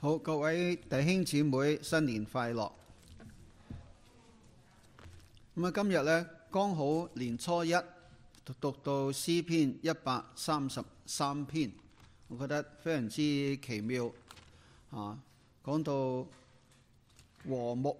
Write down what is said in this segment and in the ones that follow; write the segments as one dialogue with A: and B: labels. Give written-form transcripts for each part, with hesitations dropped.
A: 好，各位弟兄姊妹，新年快樂！今日呢，剛好年初一讀到詩篇133篇，我覺得非常之奇妙啊！講到和睦，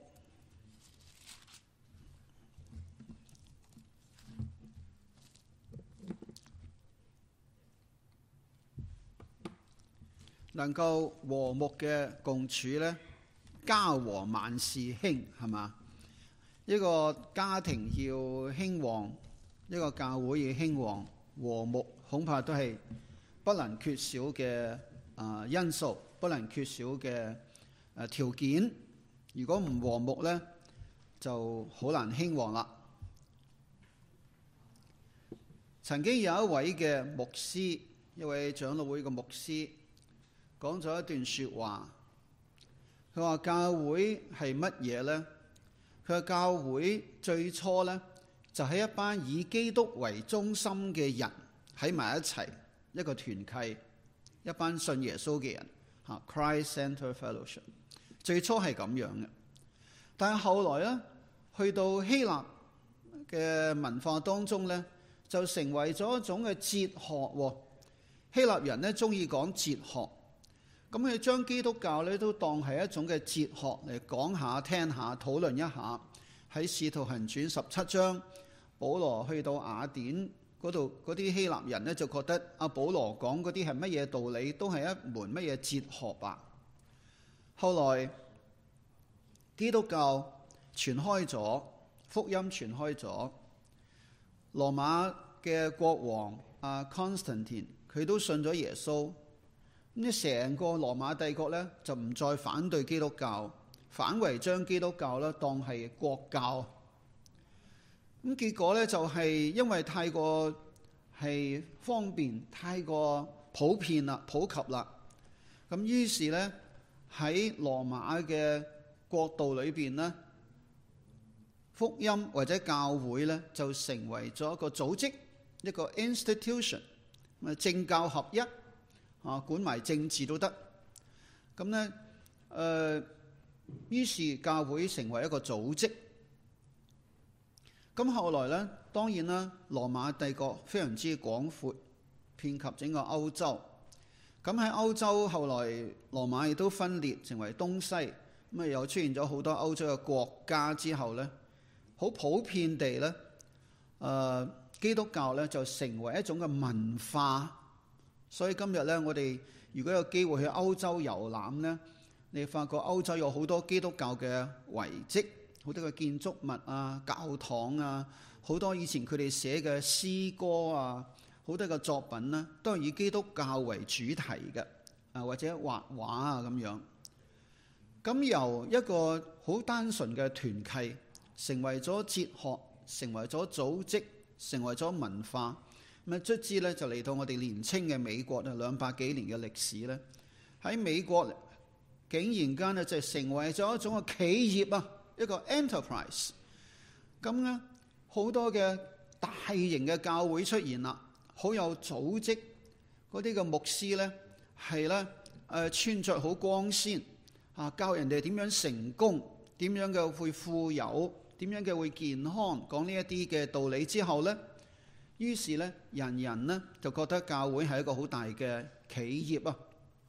A: 能夠和睦嘅共處呢，家和萬事興，係嘛？一個家庭要興旺，一個教會要興旺，和睦恐怕都係不能缺少嘅因素，不能缺少嘅條件。如果唔和睦呢，就好難興旺啦。曾經有一位嘅牧師，一位長老會嘅牧師，講咗一段說話，佢話教會係乜嘢呢？佢話教會最初呢，就係一班以基督為中心嘅人喺埋一齊，一個團契，一班信耶穌嘅人，Christ-centered fellowship。最初係咁樣嘅，但係後來呢，去到希臘嘅文化當中呢，就成為咗一種嘅哲學。希臘人呢，中意講哲學。咁佢將基督教咧都當係一種嘅哲學嚟講下、聽下、討論一下。喺《使徒行傳》17章，保羅去到雅典嗰度，嗰啲希臘人咧就覺得阿保羅講嗰啲係乜嘢道理，都係一門乜嘢哲學吧。後來基督教傳開咗，福音傳開咗，羅馬嘅國王Constantine 佢都信咗耶穌。咁成個羅馬帝國咧就唔再反對基督教，反為將基督教咧當係國教。咁結果咧就係因為太過係方便，太過普遍啦、普及啦。咁於是咧喺羅馬嘅國度裏邊咧，福音或者教會咧就成為咗一個組織，一個 institution， 政教合一。管埋政治都得，咁呢，於是教會成為一個組織。咁後來呢，當然啦，羅馬帝國非常之廣闊，遍及整個歐洲。咁喺歐洲後來，羅馬亦都分裂成為東西，咁又出現咗好多歐洲嘅國家之後呢，好普遍地呢，基督教呢就成為一種嘅文化。所以今日咧，我哋如果有機會去歐洲遊覽咧，你發覺歐洲有好多基督教嘅遺跡，好多嘅建築物啊、教堂啊，好多以前佢哋寫嘅詩歌啊，好多嘅作品咧，都係以基督教為主題嘅，或者畫畫啊咁樣。咁由一個好單純嘅團契，成為咗哲學，成為咗組織，成為咗文化。咁卒之咧就嚟到我哋年青嘅美國啊，200幾年嘅歷史咧，喺美國竟然間咧就成為咗一種嘅企業啊，一個 enterprise。咁咧好多嘅大型嘅教會出現啦，好有組織，嗰啲嘅牧師咧係咧穿着好光鮮啊，教人哋點樣成功，點樣嘅會富有，點樣嘅會健康，講呢一啲嘅道理之後咧。於是咧，人人呢就覺得教會係一個好大嘅企業啊。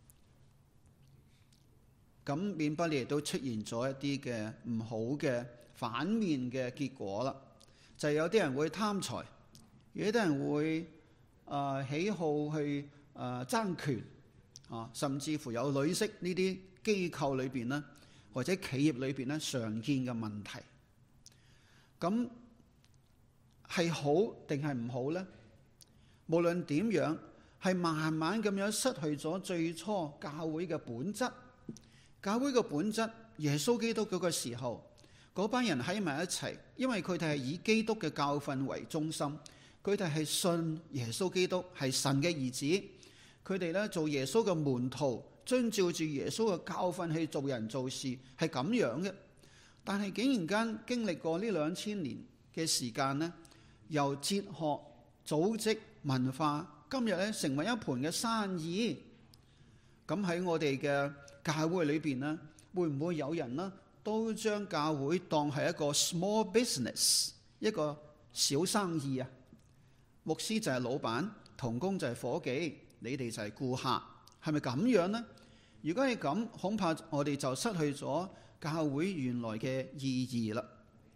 A: 咁免不了都出現咗一啲嘅唔好嘅反面嘅結果啦。就係有啲人會貪財，有啲人會喜好去爭權啊，甚至乎有女色呢啲機構裏邊呢，或者企業裏邊呢常見嘅問題。咁係好定係唔好呢？無論點樣，係慢慢咁樣失去咗最初教會嘅本質。教會嘅本質，耶穌基督嗰個時候，嗰班人喺埋一齊，因為佢哋係以基督嘅教訓為中心，佢哋係信耶穌基督係神嘅兒子，佢哋咧做耶穌嘅門徒，遵照住耶穌嘅教訓去做人做事，係咁樣嘅。但係竟然間經歷過呢2000年嘅時間呢，由哲學、組織、文化，今日咧成為一盤嘅生意。咁喺我哋嘅教會裏邊呢，會唔會有人呢都將教會當係一個 small business， 一個小生意啊？牧師就係老闆，同工就係伙計，你哋就係顧客，係咪咁樣呢？如果係咁，恐怕我哋就失去咗教會原來嘅意義啦。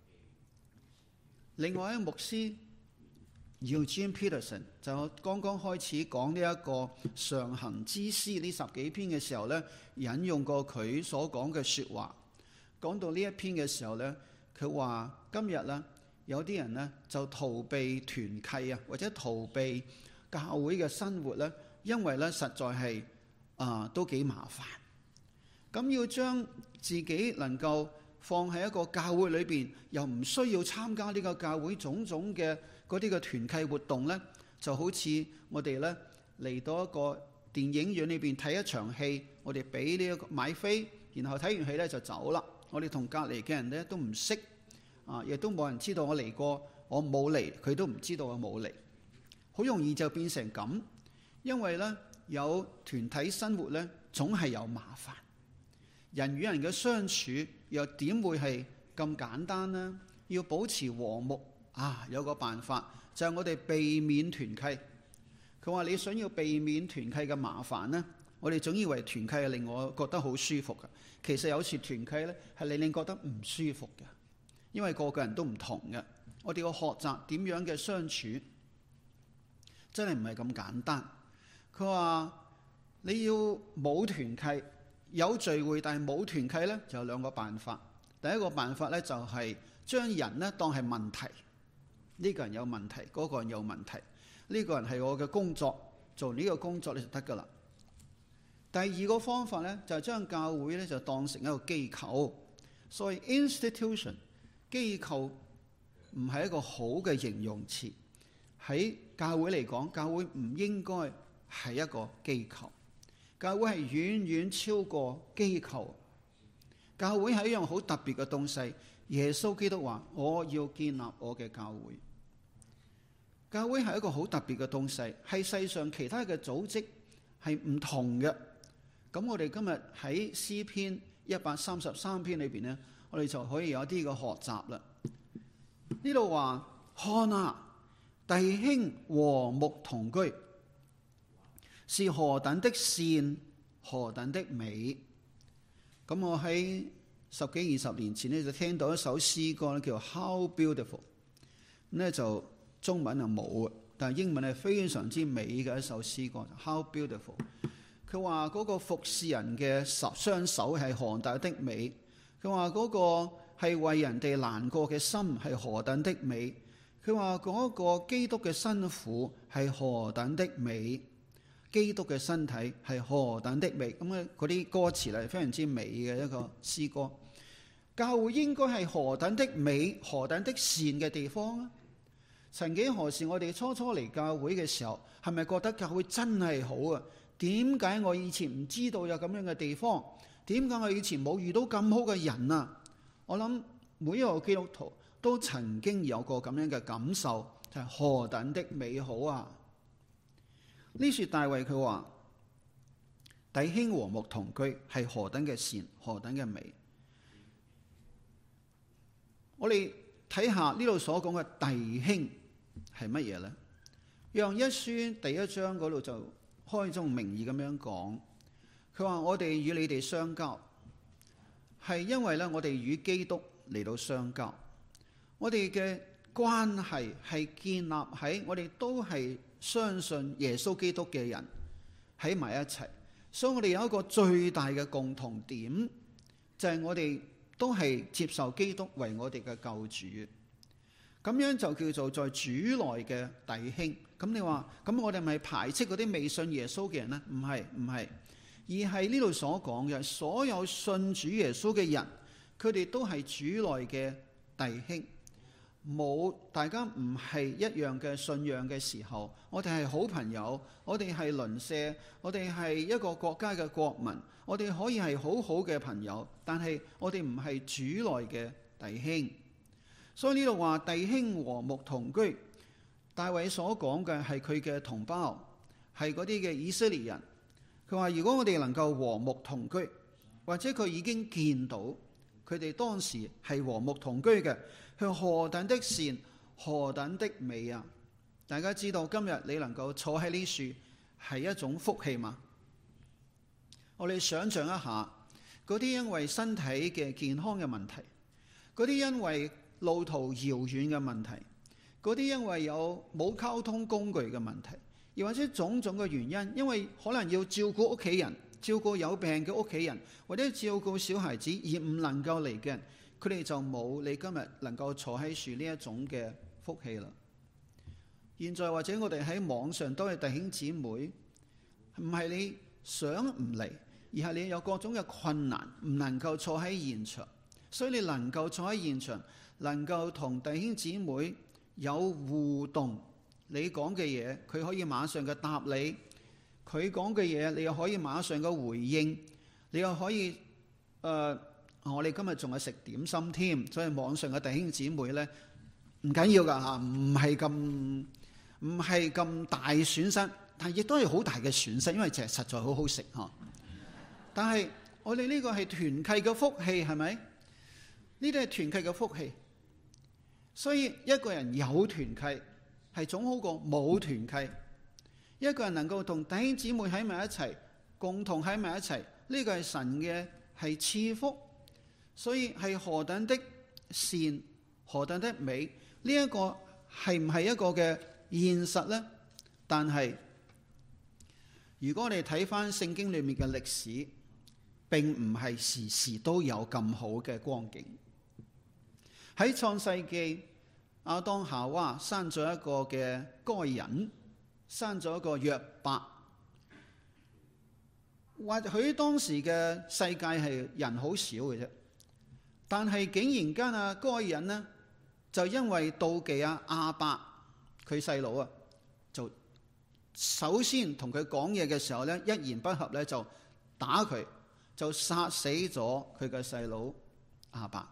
A: 另外一個牧師Eugene Peterson 就剛剛開始講呢一個上行之詩呢10幾篇嘅時候呢，引用過佢所講嘅說話。講到呢一篇嘅時候呢，佢話今日呢，有啲人呢就逃避團契啊，或者逃避教會嘅生活呢，因為呢實在係都幾麻煩。咁要將自己能夠放喺一個教會裏邊，又唔需要參加呢個教會種種嘅嗰啲嘅團契活動呢，就好似我哋呢嚟到一個電影院裏邊睇一場戲，我哋俾呢一個買飛，然後睇完戲呢就走啦。我哋同隔離嘅人呢都唔識，亦都冇人知道我嚟過，我冇嚟，佢都唔知道我冇嚟，好容易就變成咁。因為呢有團體生活呢，總係有麻煩。人與人嘅相處又點會係咁簡單呢？要保持和睦有個辦法，就係我哋避免團契。佢話你想要避免團契嘅麻煩呢，我哋總以為團契係令我覺得好舒服嘅，其實有時團契呢係令你覺得唔舒服嘅，因為個個人都唔同嘅。我哋要學習點樣嘅相處，真係唔係咁簡單。佢話你要冇團契，有聚會但係冇團契呢，就有2個辦法。第一個辦法呢，就係將人呢當係問題，呢個人有問題，嗰個人有問題，呢個人係我嘅工作，做呢個工作你就得噶啦。第二個方法呢，就係將教會呢就當成一個機構，所以 institution 機構唔係一個好嘅形容詞。喺教會嚟講，教會唔應該係一個機構。教會係遠遠超過機構，教會係一樣好特別嘅東西。耶穌基督話：我要建立我嘅教會。教會係一個好特別嘅東西，係世上其他嘅組織係唔同嘅。咁我哋今日喺詩篇133篇裏邊呢，我哋就可以有啲嘅學習啦。呢度話：看啊，弟兄和睦同居，是何等的善，何等的美。咁我喺10幾20年前呢，就聽到一首詩歌叫 How Beautiful， 咁就中文就冇，但係英文係非常之美嘅一首詩歌 How Beautiful。 佢話嗰個服侍人嘅雙手係何等的美，佢話嗰個係為人哋難過嘅心係何等的美，佢話嗰個基督嘅辛苦係何等的美，基督嘅身體係何等的美。咁嗰啲歌詞係非常之美嘅一個詩歌。教會應該係何等的美，何等的善嘅地方啊！曾幾何時我哋初嚟教會嘅時候，係咪覺得教會真係好啊？點解我以前唔知道有咁樣嘅地方？點解我以前冇遇到咁好嘅人啊？我諗每一個基督徒都曾經有過咁樣嘅感受，就係何等的美好啊！呢處大衛佢話：弟兄和睦同居係何等嘅善，何等嘅美。我哋睇下呢度所講嘅弟兄係乜嘢呢？約翰一書第1章嗰度就開宗明義咁樣講，佢話我哋與你哋相交，係因為咧我哋與基督嚟到相交，我哋嘅關係係建立喺我哋都係相信耶穌基督嘅人喺埋一齊，所以我哋有一個最大嘅共同點，就係我哋都係接受基督為我哋嘅救主，咁樣就叫做在主內嘅弟兄。咁你話，咁我哋咪排斥嗰啲未信耶穌嘅人呢？唔係，而係呢度所講嘅所有信主耶穌嘅人，佢哋都係主內嘅弟兄。冇大家唔係一樣嘅信仰嘅時候，我哋係好朋友，我哋係鄰舍，我哋係一個國家嘅國民，我哋可以係好好嘅朋友，但係我哋唔係主內嘅弟兄。所以呢度話弟兄和睦同居，大衛所講嘅係佢嘅同胞，係嗰啲嘅以色列人。佢話如果我哋能夠和睦同居， 或者佢已經見到佢哋當時係和睦同居嘅，佢何等的善，何等的美啊！大家知道今日你能夠坐喺呢樹係一種福氣嘛？我哋想象一下，嗰啲因為身體嘅健康嘅問題，嗰啲因為路途遙遠嘅問題，嗰啲因為有冇交通工具嘅問題，又或者種種嘅原因，因為可能要照顧屋企人，照顧有病嘅屋企人，或者照顧小孩子而唔能夠嚟嘅，佢哋就冇你今日能夠坐喺樹呢一種嘅福氣啦。現在或者我哋喺網上都係弟兄姊妹，唔係你想唔嚟，而係你有各種嘅困難，唔能夠坐喺現場，所以你能夠坐喺現場，能夠同弟兄姊妹有互動，你講嘅嘢佢可以馬上嘅答你，佢講嘅嘢你又可以馬上嘅回應，你又可以我哋今日仲係食點心添，所以網上嘅弟兄姊妹呢，唔緊要㗎嚇，唔係咁大損失，但亦都係好大嘅損失，因為實在好好食嚇。但係我哋呢個係團契嘅福氣，係咪？呢啲係團契嘅福氣，所以一個人有團契係總好過冇團契。一個人能夠同弟兄姊妹喺埋一齊，共同喺埋一齊，呢個係神嘅係賜福，所以係何等的善，何等的美。呢一個係唔係一個嘅現實呢？但係如果我哋睇翻聖經裏面嘅歷史，並唔係時時都有咁好嘅光景。喺創世記，亞當夏娃生咗一個嘅該隱，生咗一個約伯。或許當時嘅世界係人好少嘅啫，但係竟然間該隱呢，就因為妒忌亞伯佢細佬啊，就首先同佢講嘢嘅時候呢，一言不合呢，就打佢，就殺死咗佢嘅細佬亞伯。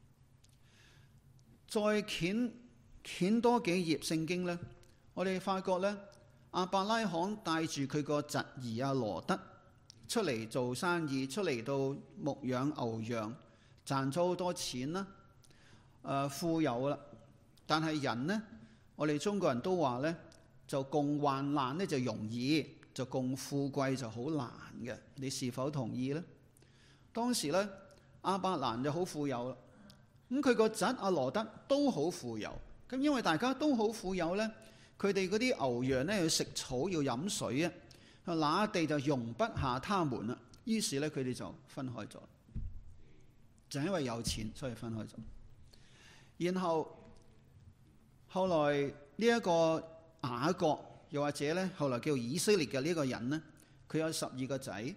A: 再掀多幾頁聖經呢，我哋發覺呢，亞伯拉罕帶住佢個侄兒羅得出嚟做生意，出嚟到牧養牛羊，賺咗好多錢啦，富有啦。但係人呢，我哋中國人都話呢，就共患難呢就容易，就共富貴就好難嘅。你是否同意呢？當時呢，亞伯蘭就好富有啦，咁佢個侄羅得都好富有。咁因為大家都好富有呢，佢哋嗰啲牛羊呢要食草要飲水啊，那地就容不下他們啦。於是呢，佢哋就分開咗，就因為有錢所以分開咗。然後來呢一個雅各，又或者呢後來叫以色列嘅呢個人呢，佢有12個仔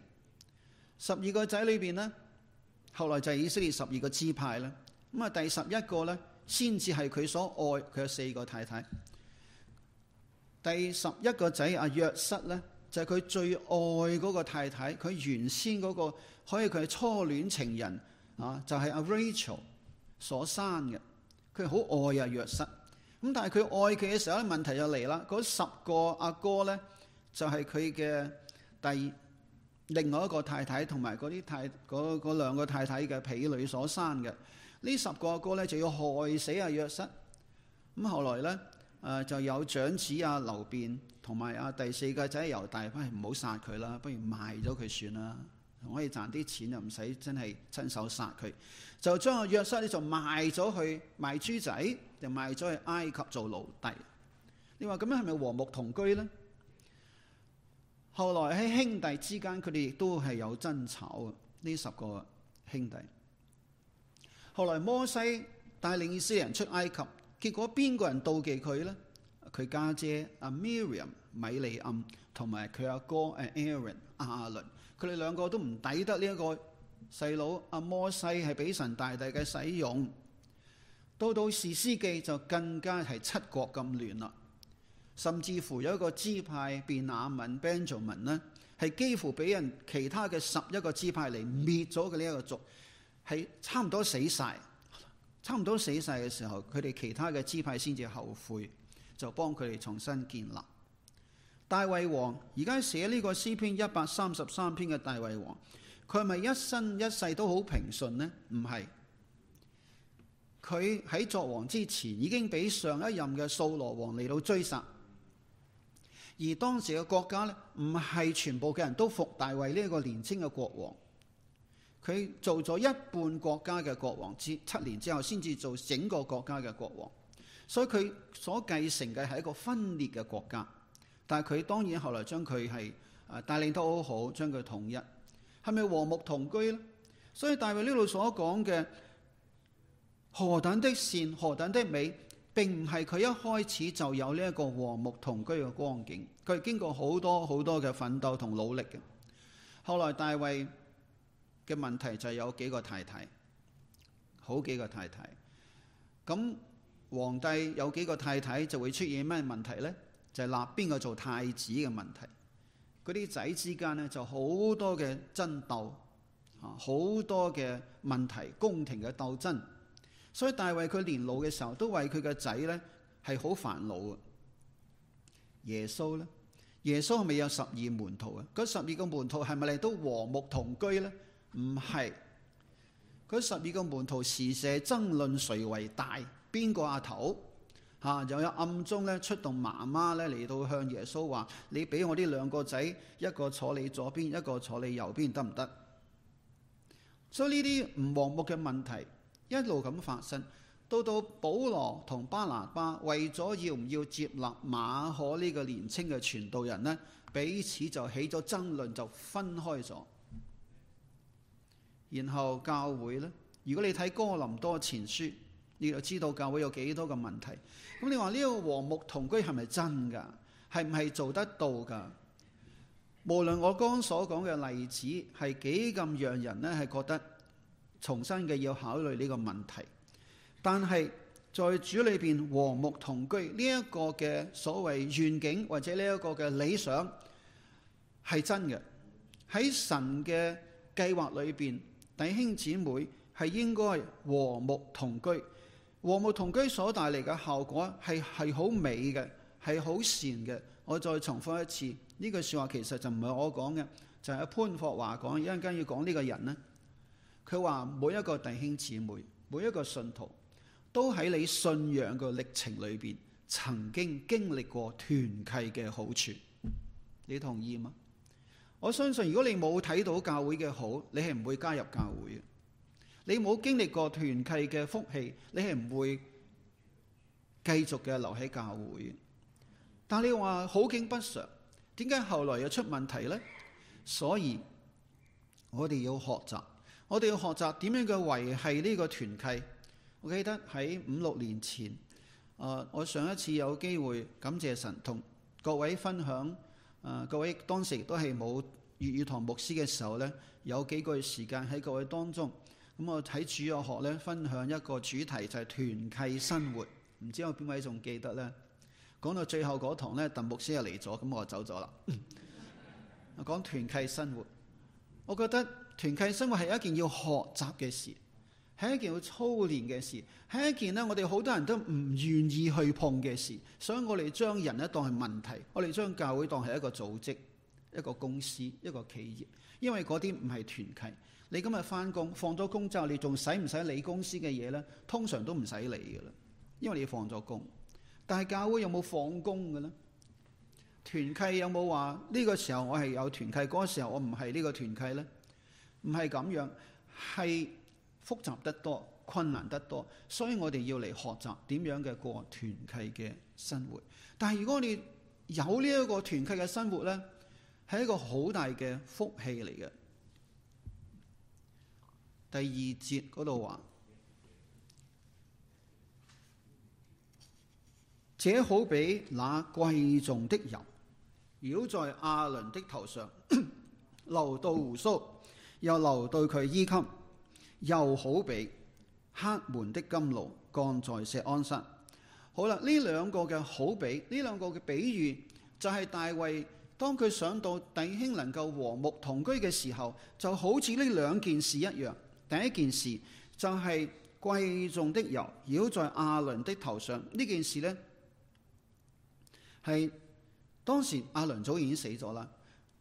A: ，12個仔裏邊呢，後來就係以色列12個支派啦。咁第11個呢，先至係佢所愛，佢有4個太太。第11個仔約瑟呢，就係佢最愛嗰個太太，佢原先嗰個可以佢係初戀情人就係Rachel 所生嘅，佢好愛約瑟。咁但係佢愛佢嘅時候咧，問題就嚟啦。嗰10個阿哥呢，就係佢嘅另外一個太太同埋嗰2個太太嘅婢女所生嘅。呢10個阿哥呢，就要害死約瑟。咁後來呢，就有長子流便同埋第4個仔猶大，唔好殺佢啦，不如賣咗佢算啦，可以賺啲錢又唔使真係親手殺佢。就將約瑟呢，就賣咗去賣豬仔，就賣咗去埃及做奴隸。你話咁樣係咪和睦同居呢？後來喺兄弟之間，佢哋亦都係有爭吵嘅。呢10個兄弟，後來摩西帶領以色列人出埃及，結果邊個人妒忌佢呢？佢家姐Miriam 米利暗同埋佢阿哥Aaron 亞倫，佢哋2個都唔抵得呢一個細佬摩西係俾神大大嘅使用。到士師記就更加係7國咁亂啦，甚至乎有一個支派便雅憫 Benjamin 呢，係幾乎俾人其他嘅11個支派嚟滅咗嘅呢一個族，係差唔多死晒嘅時候，佢哋其他嘅支派先至後悔，就幫佢哋重新建立。大衛王而家寫呢個詩篇133篇嘅大衛王， 佢係咪一生一世都好平順呢？唔係。佢喺作王之前已經俾上一任嘅掃羅王嚟到追殺，而當時嘅國家呢，唔係全部嘅人都服大衛呢一個年輕嘅國王。佢做咗一半國家嘅國王7年之後，先至做整個國家嘅國王。所以佢所繼承嘅係一個分裂嘅國家。但係佢當然後來將佢係帶領得好好，將佢統一。係咪和睦同居呢？所以大衛呢度所講嘅何等的善，何等的美，並唔係佢一開始就有呢一個和睦同居嘅光景。佢係經過好多好多嘅奮鬥同努力嘅。後來大衛嘅問題就係有幾個太太，好幾個太太。咁皇帝有幾個太太就會出現咩問題呢？就係立邊個做太子嘅問題。嗰啲仔之間呢，就好多嘅爭鬥，好多嘅問題，宮廷嘅鬥爭。所以大衛佢年老嘅時候都為佢嘅仔呢係好煩惱。耶穌呢？耶穌係咪有12門徒啊？嗰12個門徒係咪嚟都和睦同居呢？唔係。嗰12個門徒時社爭論誰為大，邊個阿頭？又有暗中咧出動媽媽咧嚟到向耶穌話：你俾我呢兩個仔，一個坐你左邊，一個坐你右邊，得唔得？所以呢啲唔和睦嘅問題一路咁發生，到保羅同巴拿巴為咗要唔要接納馬可呢個年輕嘅傳道人呢，彼此就起咗爭論，就分開咗。然後教會呢，如果你睇哥林多前書，你就知道教會有幾多個問題。咁你話呢個和睦同居係咪真㗎？係唔係做得到㗎？無論我剛所講嘅例子係幾咁讓人呢係覺得重新嘅要考慮呢個問題，但係在主裏邊和睦同居呢一個嘅所謂願景或者呢一個嘅理想係真嘅。喺神嘅計劃裏邊，弟兄姊妹係應該和睦同居。和睦同居所帶嚟嘅效果係好美嘅，係好善嘅。我再重複一次，呢句說話其實就唔係我講嘅，就係潘霍華講。一陣間要講呢個人呢，佢話每一個弟兄姊妹，每一個信徒都喺你信仰嘅歷程裏邊曾經經歷過團契嘅好處。你同意嗎？我相信如果你冇睇到教會嘅好，你係唔會加入教會嘅。你冇經歷過團契嘅福氣，你係唔會繼續嘅留喺教會。但你話好景不常，點解後來又出問題呢？所以我哋要學習，我哋要學習點樣嘅維繫呢個團契。我記得喺5-6年前，我上一次有機會感謝神同各位分享，各位當時亦都係冇粵語堂牧師嘅時候呢，有幾個月時間喺各位當中。咁我喺主日學咧分享一個主題就係團契生活，唔知有邊位仲記得呢？講到最後嗰堂咧，鄧牧師又嚟咗，咁我就走咗啦。我講團契生活，我覺得團契生活係一件要學習嘅事，係一件要操練嘅事，係一件呢我哋好多人都唔願意去碰嘅事。所以我哋將人咧當係問題，我哋將教會當係一個組織、一個公司、一個企業，因為嗰啲唔係團契。你今日翻工，放咗工之後，你仲使唔使理公司嘅嘢呢？通常都唔使理噶啦，因為你放咗工。但係教會有冇放工嘅呢？團契有冇話呢個時候我係有團契，嗰個時候我唔係呢個團契呢？唔係咁樣，係複雜得多，困難得多，所以我哋要嚟學習點樣嘅過團契嘅生活。但係如果你有呢一個團契嘅生活呢，係一個好大嘅福氣嚟嘅。第2節嗰度話，這好比那貴重的油，繞在亞倫的頭上，流到鬍鬚，又流到佢衣襟，又好比黑門的甘露降在錫安山。好啦，呢兩個嘅好比，呢兩個嘅比喻，就係大衛當佢想到弟兄能夠和睦同居嘅時候，就好似呢兩件事一樣。第一件事就係貴重的油繞在亞倫的頭上。呢件事呢，係當時亞倫早已經死咗啦，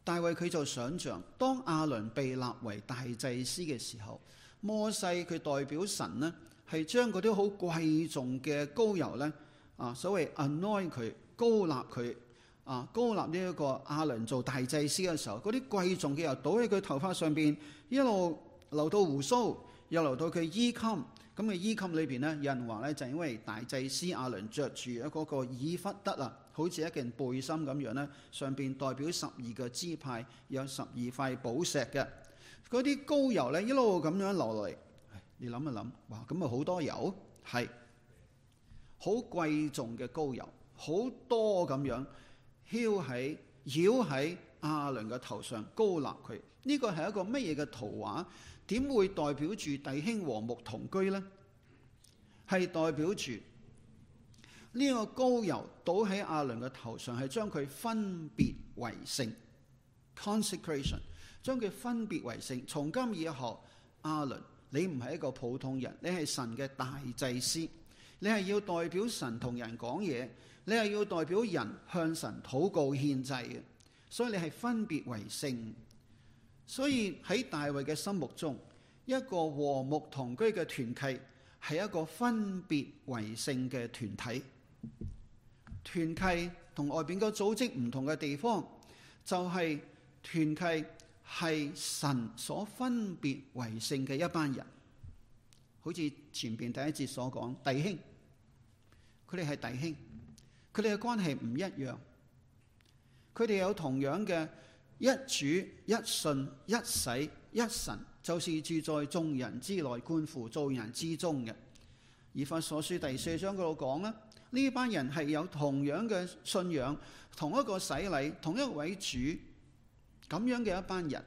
A: 大衛佢就想像，當亞倫被立為大祭司嘅時候，摩西佢代表神呢，係將嗰啲好貴重嘅膏油呢，所謂 anoint 佢，膏立佢，膏立呢一個亞倫做大祭司嘅時候，嗰啲貴重嘅油倒喺佢頭髮上邊，一路流到鬍鬚，又流到佢衣襟。咁嘅衣襟裏邊呢，有人話呢，就因為大祭司亞倫着住嗰個以弗得啊，好似一件背心咁樣呢，上邊代表12個支派，有12塊寶石嘅。嗰啲膏油呢，一路咁樣流落嚟，你諗一諗，哇！咁啊好多油，係好貴重嘅膏油，好多咁樣繞喺亞倫嘅頭上，膏立佢。呢個係一個乜嘢嘅圖畫？點會代表住弟兄和睦同居呢？係代表住呢個膏油倒喺亞倫嘅頭上，係將佢分別為聖 consecration， 將佢分別為聖。從今以後，亞倫你唔係一個普通人，你係神嘅大祭司，你係要代表神同人講嘢，你係要代表人向神禱告獻祭嘅，所以你係分別為聖。所以喺大衛嘅心目中，一個和睦同居嘅團契係一個分別為聖嘅團體。團契同外邊個組織唔同嘅地方，就係團契係神所分別為聖嘅一班人。好似前邊第一節所講，弟兄，佢哋係弟兄，佢哋嘅關係唔一樣，佢哋有同樣嘅一主一信一洗一神，就是住在眾人之內，觀乎眾人之中嘅。以弗所書第4章嗰度講啦，呢班人係有同樣嘅信仰，同一個洗禮，同一位主，咁樣嘅一班人。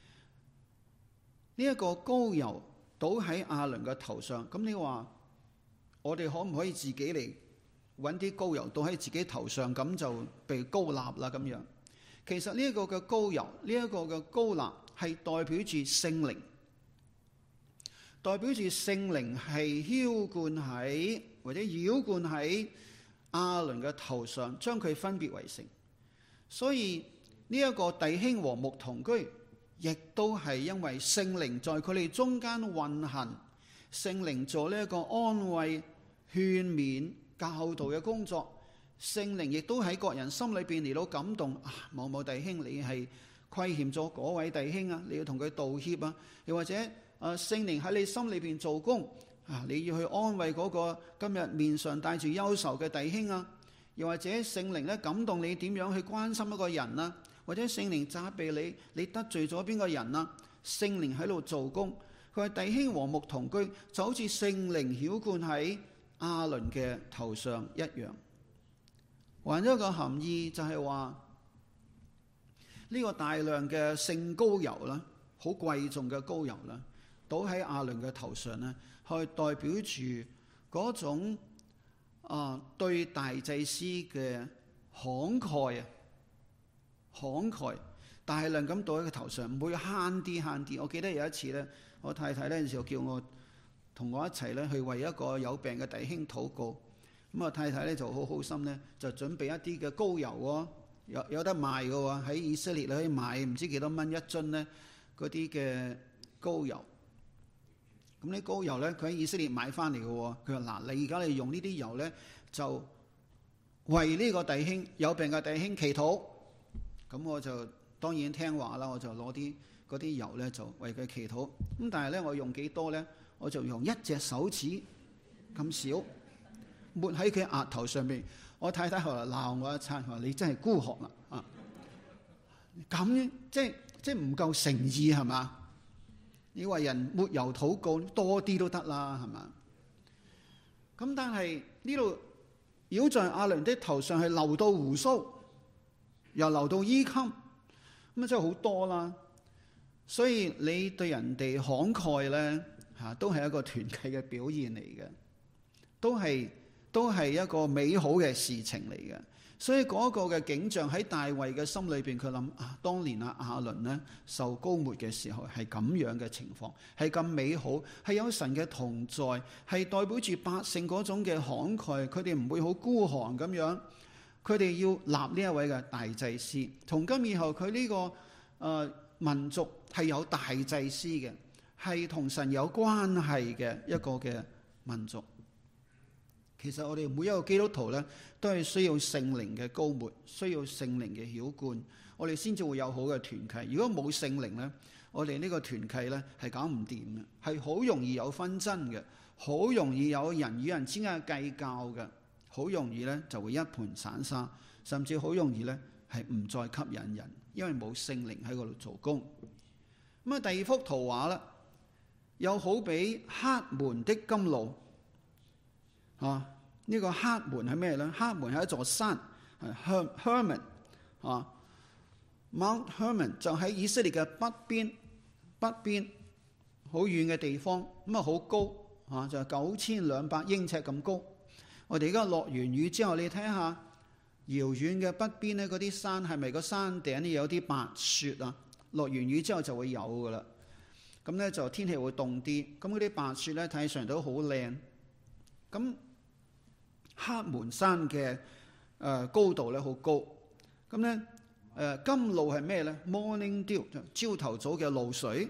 A: 呢一個膏油倒喺亞倫嘅頭上，咁你話我哋可唔可以自己嚟揾啲膏油倒喺自己頭上，咁就被膏立啦咁樣？其實呢一個嘅膏油，呢一個嘅膏立係代表住聖靈，代表住聖靈係澆灌喺或者澆灌喺亞倫嘅頭上，將佢分別為聖。所以呢一個弟兄和睦同居，亦都係因為聖靈在佢哋中間運行，聖靈做呢一個安慰、勸勉、教導嘅工作。聖靈亦都喺各人心裏邊嚟到感動，某某弟兄你係虧欠咗嗰位弟兄啊，你要同佢道歉啊。又或者聖靈喺你心裏邊做工，你要去安慰嗰個今日面上帶住憂愁嘅弟兄啊。又或者聖靈咧感動你點樣去關心一個人啊，或者聖靈責備你，你得罪咗邊個人啊，聖靈喺度做工。佢話弟兄和睦同居，就好似聖靈澆灌喺亞倫嘅頭上一樣。還有一個含義就係話呢個大量嘅聖膏油啦，好貴重嘅膏油啦，倒喺亞倫嘅頭上咧，係代表住嗰種對大祭司嘅慷慨啊，慷慨大量咁倒喺佢頭上，唔會慳啲。我記得有一次咧，我太太咧有時候叫我同我一齊咧去為一個有病嘅弟兄禱告。咁啊，太太咧就好好心咧，就準備一啲嘅膏油喎，有得賣嘅喎，喺以色列你可以買唔知幾多蚊一樽咧，嗰啲嘅膏油。咁啲膏油咧，佢喺以色列買翻嚟嘅喎。佢話嗱，你而家你用呢啲油咧，就為呢個弟兄有病嘅弟兄祈禱。咁我就當然聽話啦，我就攞嗰啲油咧就為佢祈禱。咁但係咧，我用幾多咧？我就用一隻手指咁少。抹喺佢額頭上面，我太太後來鬧我一餐，佢話你真係孤寒啦咁即係唔夠誠意係嘛？你為人抹油禱告多啲都得啦係嘛？咁但係呢度繞在亞倫的頭上係流到鬍鬚，又流到衣襟，咁啊真係好多啦。所以你對人哋慷慨咧都係一個團契嘅表現嚟嘅，都係一個美好嘅事情嚟嘅。所以嗰個嘅景象喺大衛嘅心裏邊，佢諗當年亞倫呢受膏抹嘅時候係咁樣嘅情況，係咁美好，係有神嘅同在，係代表住百姓嗰種嘅慷慨，佢哋唔會好孤寒咁樣佢哋要立呢一位嘅大祭司。從今以後，佢呢個民族係有大祭司嘅，係同神有關係嘅一個嘅民族。其實我哋每一個基督徒咧，都係需要聖靈嘅膏抹，需要聖靈嘅澆灌，我哋先至會有好嘅團契。如果冇聖靈咧，我哋呢個團契咧係搞唔掂嘅，係好容易有紛爭嘅，好容易有人與人之間嘅計較嘅，好容易咧就會一盤散沙，甚至好容易咧係唔再吸引人，因為冇聖靈喺嗰度做工。咁啊，第二幅圖畫啦，又好比黑門的甘露。呢個黑門係咩咧？黑門係一座山，係 Hermon Mount Hermon 就喺以色列嘅北邊好遠嘅地方，咁啊好高就係9200英尺咁高。我哋而家落完雨之後，你睇下遙遠嘅北邊咧，嗰啲山係咪個山頂咧有啲白雪啊？落完雨之後就會有噶啦。咁咧就天氣會凍啲，咁嗰啲白雪咧睇上都好靚。咁黑門山嘅高度咧好高，咁咧甘露係咩咧 ？Morning dew 朝頭早嘅露水。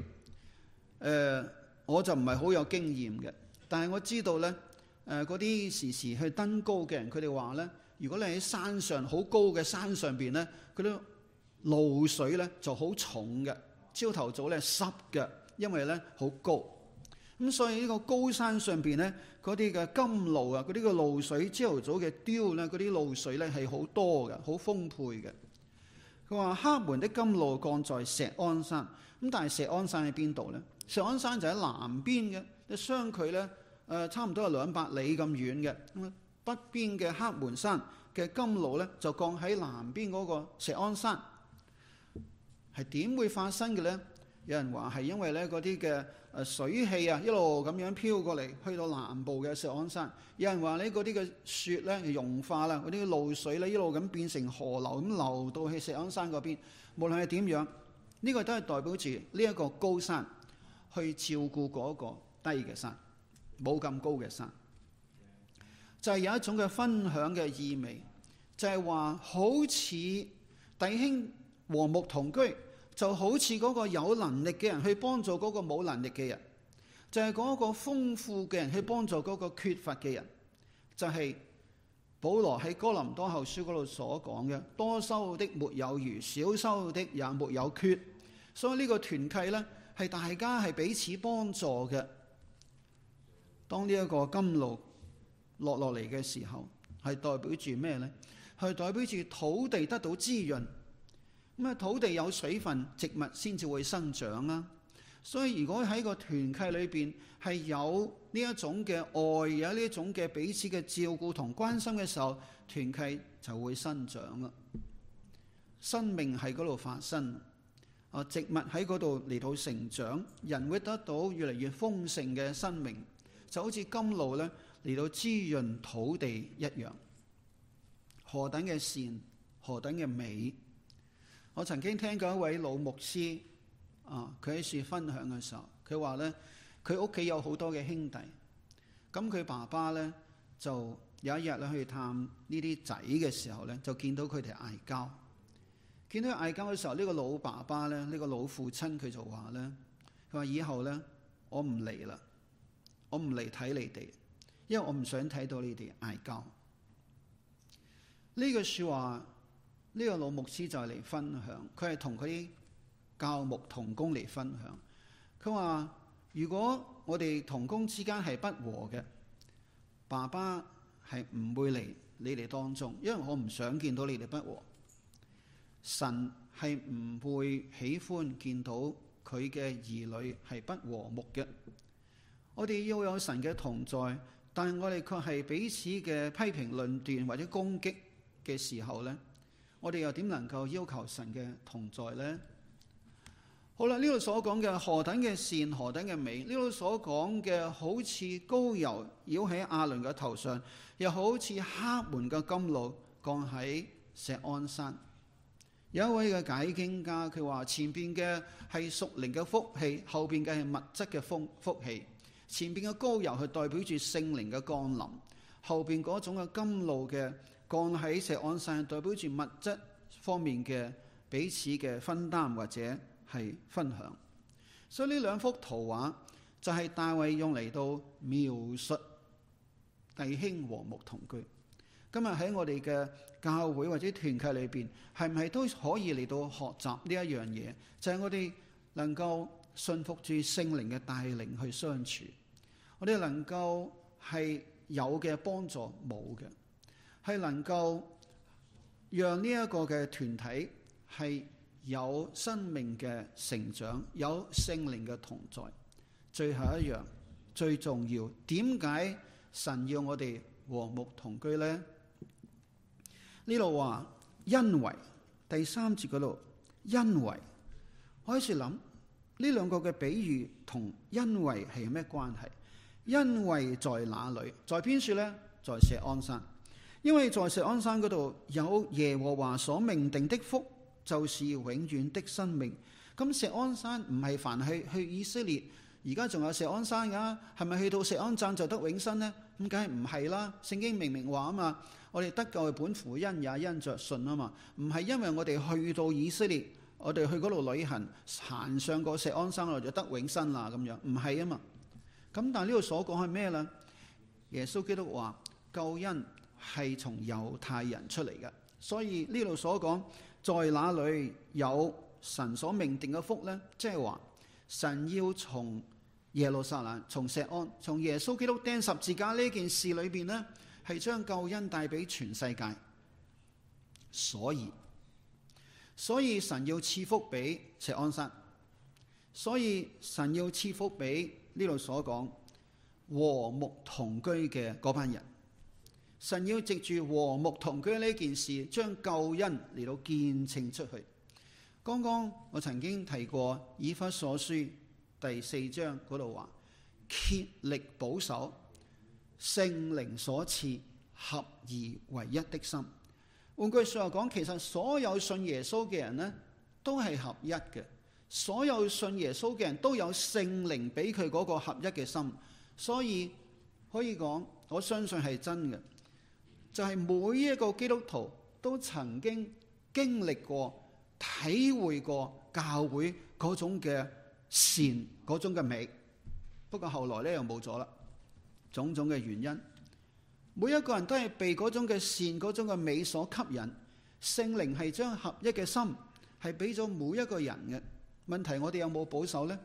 A: 我就唔係好有經驗嘅，但係我知道咧嗰啲時時去登高嘅人，佢哋話咧，如果你喺山上好高嘅山上邊咧，嗰啲露水咧就好重嘅，朝頭早咧濕嘅，因為咧好高。咁所以呢個高山上邊咧，嗰啲嘅甘露啊，嗰啲嘅露水，朝頭早嘅雕咧，嗰啲露水咧係好多嘅，好豐沛嘅。佢話黑門的甘露降在錫安山，咁但係錫安山喺邊度咧？錫安山就喺南邊嘅，相距咧差唔多係200里咁遠嘅。咁北邊嘅黑門山嘅甘露咧就降喺南邊嗰個錫安山，係點會發生嘅咧？有人話係因為咧嗰啲嘅水氣啊一路咁樣飄過嚟，去到南部嘅錫安山。有人話咧嗰啲嘅雪咧融化啦，嗰啲露水咧一路咁變成河流咁流到去錫安山嗰邊。無論係點樣，呢個都係代表住呢一個高山去照顧嗰個低嘅山，冇咁高嘅山，就係有一種嘅分享嘅意味，就係話好似弟兄和睦同居。就好似嗰個有能力嘅人去幫助嗰個冇能力嘅人，就係嗰個豐富嘅人去幫助嗰個缺乏嘅人，就係保羅喺哥林多後書嗰度所講嘅，多收的沒有餘，少收的也沒有缺。所以呢個團契呢，係大家係彼此幫助嘅。當呢一個甘露落嚟嘅時候，係代表住咩呢？係代表住土地得到滋潤。咁啊，土地有水分，植物先至會生長啦。所以如果喺個團契裏邊係有呢一種嘅愛，有呢一種嘅彼此嘅照顧同關心嘅時候，團契就會生長啦。生命喺嗰度發生，植物喺嗰度嚟到成長，人會得到越嚟越豐盛嘅生命，就好似甘露咧嚟到滋潤土地一樣。何等嘅善，何等嘅美！我曾經聽過一位老牧師，佢喺處分享嘅時候，佢話咧，佢屋企有好多嘅兄弟，咁佢爸爸咧就有一日咧去探呢啲仔嘅時候咧，就見到佢哋嗌交。見到佢嗌交嘅時候，呢個老爸爸咧，呢個老父親佢就話咧，佢話以後咧我唔嚟啦，我唔嚟睇你哋，因為我唔想睇到你哋嗌交。呢句説話。呢個老牧師就嚟分享，佢係同佢啲教牧同工嚟分享。佢話：如果我哋同工之間係不和嘅，爸爸係唔會嚟你哋當中，因為我唔想見到你哋不和。神係唔會喜歡見到佢嘅兒女係不和睦嘅。我哋要有神嘅同在，但係我哋卻係彼此嘅批評論斷或者攻擊嘅時候呢，我哋又點能夠要求神嘅同在呢？好啦，呢度所講嘅何等嘅善，何等嘅美，呢度所講嘅好似膏油繞喺亞倫嘅頭上，又好似黑門嘅甘露降喺錫安山。有一位嘅解經家，佢話前邊嘅係屬靈嘅福氣，後邊嘅係物質嘅福氣。前邊嘅膏油係代表住聖靈嘅降臨，後邊嗰種嘅甘露嘅降喺錫安山，代表住物質方面嘅彼此嘅分擔或者係分享。所以呢兩幅圖畫就係大衛用嚟到描述弟兄和睦同居。今日喺我哋嘅教會或者團契裏邊，係唔係都可以嚟到學習呢一樣嘢？就係我哋能夠信服住聖靈嘅帶領去相處，我哋能夠係有嘅幫助冇嘅，係能夠讓呢一個嘅團體係有生命嘅成長，有聖靈嘅同在。最後一樣最重要，點解神要我哋和睦同居呢？呢度話因為第3節嗰度，因為我開始諗呢兩個嘅比喻同因為係有咩關係？因為在哪裏？在邊處呢？在錫安山。因為在錫安山嗰度有耶和華所命定的福，就是永遠的生命。咁錫安山唔係凡去以色列，而家仲有錫安山噶，係咪去到錫安站就得永生呢？咁梗係唔係啦。聖經明明話啊嘛，我哋得救係本乎恩，也因着信啊嘛，唔係因為我哋去到以色列，我哋去嗰度旅行，行上個錫安山就得永生啦咁樣，唔係啊嘛。咁但係呢度所講係咩呢？耶穌基督話救恩係從猶太人出嚟嘅，所以呢度所講在哪裏有神所命定嘅福呢？即係話神要從耶路撒冷、從錫安、從耶穌基督釘十字架呢件事裏邊呢，係將救恩帶俾全世界。所以神要賜福俾錫安山，所以神要賜福俾呢度所講和睦同居嘅嗰班人。神要藉住和睦同居呢件事，將救恩嚟到見證出去。剛剛我曾經提過以弗所書第4章嗰度話，竭力保守聖靈所賜合而為一的心。換句說話講，其實所有信耶穌嘅人呢，都係合一嘅。所有信耶穌嘅人都有聖靈俾佢嗰個合一嘅心。所以可以講，我相信係真嘅，就係每一個基督徒都曾經經歷過、體會過教會嗰種嘅善、嗰種嘅美。不過後來咧又冇咗啦，種種嘅原因。每一個人都係被嗰種嘅善、嗰種嘅美所吸引。聖靈係將合一嘅心係俾咗每一個人嘅。問題我哋有冇保守呢？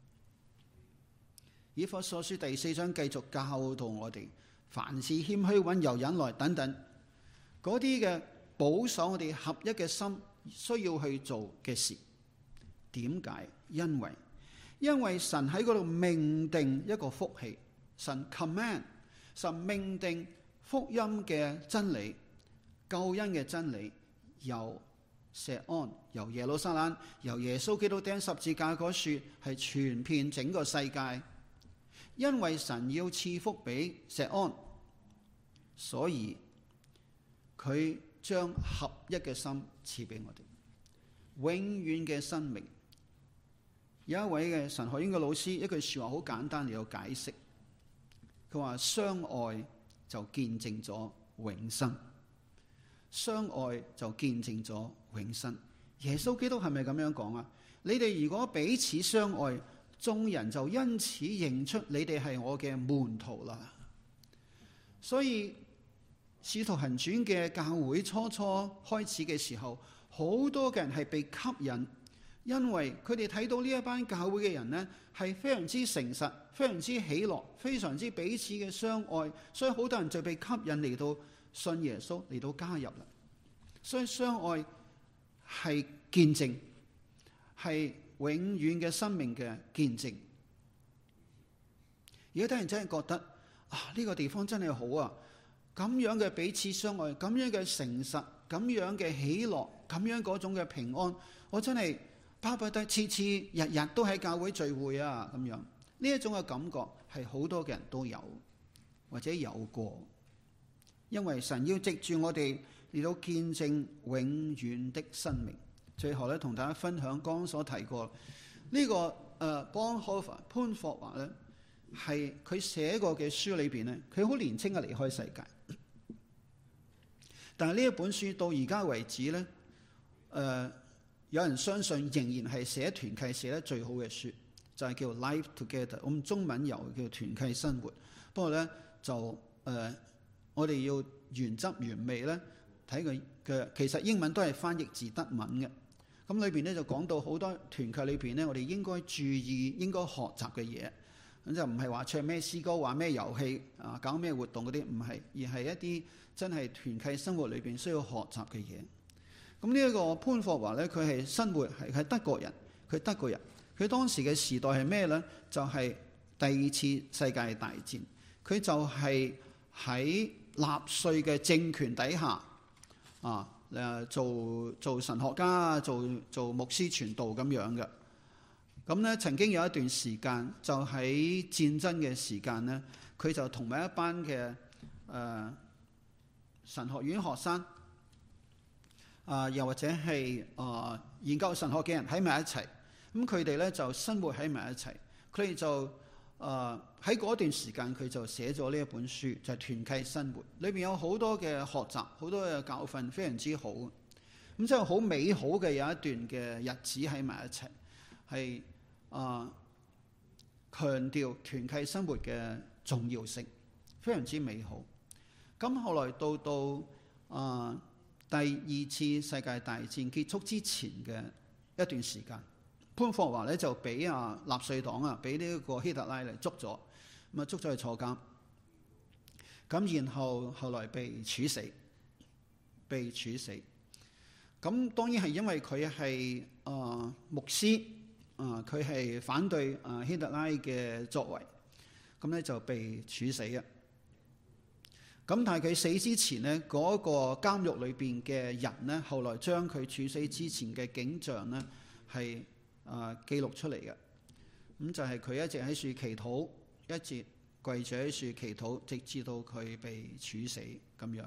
A: 以弗所書第4章繼續教導我哋，凡事謙虛、溫柔、忍耐等等，嗰啲嘅保守我哋合一嘅心需要去做嘅事。點解？因為神喺嗰度命定一個福氣，神 command， 神命定福音嘅真理、救恩嘅真理，由錫安、由耶路撒冷、由耶穌基督釘十字架嗰處係傳遍整個世界。因為神要賜福俾錫安，所以佢將合一嘅心賜俾我哋，永遠嘅生命。有一位嘅神學院嘅老師一句說話好簡單嚟到解釋，佢話相愛就見證咗永生，相愛就見證咗永生。耶穌基督係咪咁樣講啊？你哋如果彼此相愛，眾人就因此認出你哋係我嘅門徒啦。所以使徒行傳嘅教會初初開始嘅時候，好多嘅人係被吸引，因為佢哋睇到呢一班教會嘅人呢，係非常之誠實，非常之喜樂，非常之彼此嘅相愛，所以好多人就被吸引嚟到信耶穌，嚟到加入啦。所以相愛係見證，係永遠嘅生命嘅見證。如果啲人真係覺得呢個地方真係好啊，咁樣嘅彼此相愛，咁樣嘅誠實，咁樣嘅喜樂，咁樣嗰種嘅平安，我真係巴不得次次日日都喺教會聚會啊咁樣。呢一種嘅感覺係好多嘅人都有或者有過，因為神要藉住我哋嚟到見證永遠的生命。最後咧，同大家分享剛剛所提過呢個Bonhoeffer 潘霍華咧，係佢寫過嘅書裏邊咧，佢好年輕嘅離開世界， 但係呢一本書到而家為止呢，有人相信仍然係寫團契寫得最好嘅書，就係叫 Life Together。我們中文有叫團契生活，不過呢，就我哋要原汁原味呢睇佢嘅，其實英文都係翻譯自德文嘅。咁裏邊呢就講到好多團契裏邊呢，我哋應該注意、應該學習嘅嘢。咁就唔係話唱咩詩歌、玩咩遊戲啊、搞咩活動嗰啲，唔係，而係一啲真係團契生活裏邊需要學習嘅嘢。咁呢一個潘霍華呢，佢係生活係德國人，佢當時嘅時代係咩呢？就係第二次世界大戰，佢就係喺納粹嘅政權底下啊，做神學家、做牧師傳道咁樣嘅。咁呢曾經有一段時間，就喺戰爭嘅時間呢，佢就同埋一班嘅神學院學生又或者係研究神學嘅人喺埋一齊。咁佢哋呢就生活喺埋一齊。佢哋就喺嗰段時間，佢就寫咗呢一本書，就係團契生活。裏邊有好多嘅學習，好多嘅教訓，非常之好。咁即係好美好嘅有一段嘅日子喺埋一齊，係強調團契生活嘅重要性，非常之美好。咁後來到第二次世界大戰結束之前嘅一段時間，潘霍華咧就俾納粹黨俾呢個希特拉嚟捉咗，咁捉咗去坐監。咁然後來被處死。咁當然係因為佢係牧師。佢係反對希特拉嘅作為，咁咧就被處死啊！咁但係佢死之前呢，嗰個監獄裏邊嘅人呢，後來將佢處死之前嘅景象呢係記錄出嚟嘅。咁就係佢一直喺樹祈禱，一直跪住喺樹祈禱，直至到佢被處死咁樣。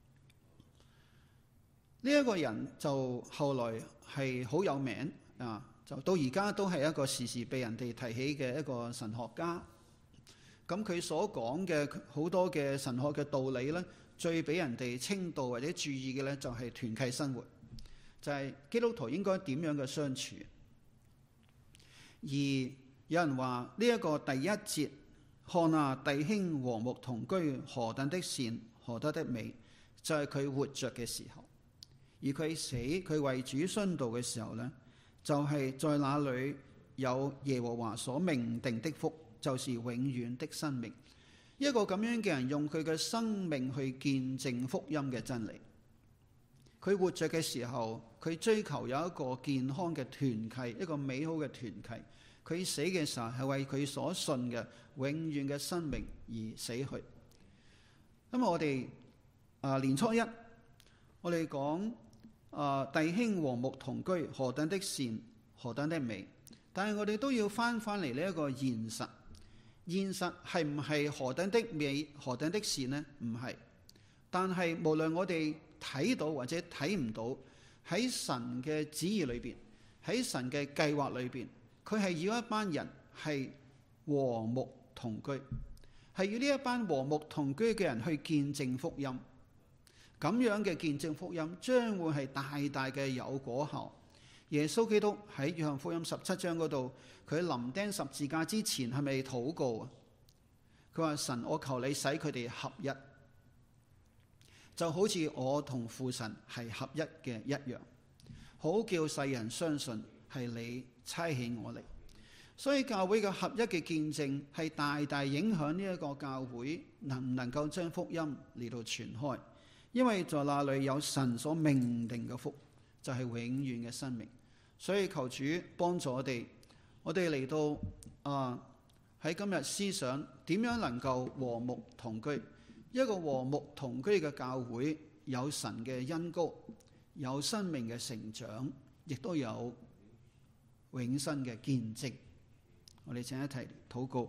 A: 呢一個人就後來係好有名啊！就到而家都係一個時時被人哋提起嘅一個神學家。咁佢所講嘅好多嘅神學嘅道理呢，最俾人哋稱道或者注意嘅呢，就係團契生活，就係基督徒應該點樣嘅相處。而有人話呢一個第一節，看啊，弟兄和睦同居，何等的善，何等的美，就係佢活着嘅時候。而佢死，佢為主殉道嘅時候呢，就係在那裏有耶和華所命定的福，就是永遠的生命。一個咁樣嘅人，用佢嘅生命去見證福音嘅真理。佢活着嘅時候，佢追求有一個健康嘅團契，一個美好嘅團契。佢死嘅時候係為佢所信嘅永遠嘅生命而死去。咁我哋年初一，我哋講弟兄和睦同居，何等的善，何等的美。但係我哋都要翻嚟呢一個現實，現實係唔係何等的美，何等的善呢？唔係。但係無論我哋睇到或者睇唔到，喺神嘅旨意裏邊，喺神嘅計劃裏邊，佢係要一班人係和睦同居，係要呢一班和睦同居嘅人去見證福音。咁樣嘅見證福音將會係大大嘅有果效。耶穌基督喺約翰福音17章嗰度，佢臨釘十字架之前係咪禱告啊？佢話：神，我求你使佢哋合一，就好似我同父神係合一嘅一樣，好叫世人相信係你差遣我嚟。所以教會嘅合一嘅見證係大大影響呢一個教會能唔能夠將福音嚟到傳開。因為在那裏有神所命定嘅福，就係永遠嘅生命。所以求主幫助我哋嚟到喺今日思想點樣能夠和睦同居。一個和睦同居嘅教會，有神嘅恩膏，有生命嘅成長，亦都有永生嘅見證。我哋請一齊禱告。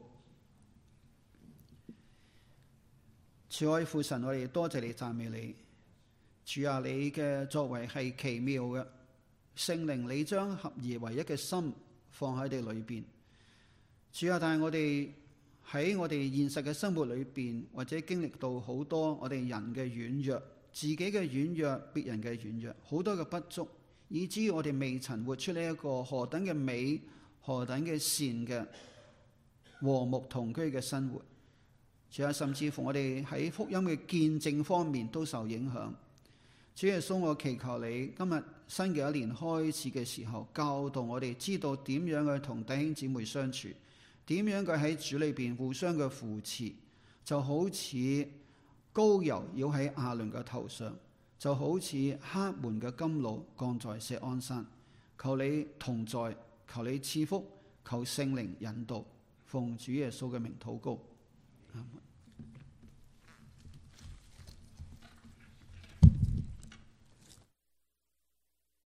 A: 主愛父神，我哋多謝你讚美你。主啊，你嘅作為係奇妙嘅，聖靈你將合而為一嘅心放喺你裏邊。主啊，但係我哋喺我哋現實嘅生活裏邊，或者經歷到好多我哋人嘅軟弱， 自己嘅軟弱，別人嘅軟弱，好多嘅不足，以至於我哋未曾活出呢一個何等嘅美、何等嘅善嘅和睦同居嘅生活。主啊，甚至乎我哋喺福音嘅見證方面都受影響。主耶穌，我祈求你今日新嘅一年開始嘅時候，教導我哋知道點樣去同弟兄姊妹相處，點樣嘅喺主裏邊互相嘅扶持，就好似膏油繞喺亞倫嘅頭上，就好似黑門嘅甘露降在錫安山。求你同在，求你賜福，求聖靈引導，奉主耶穌嘅名禱告。阿門。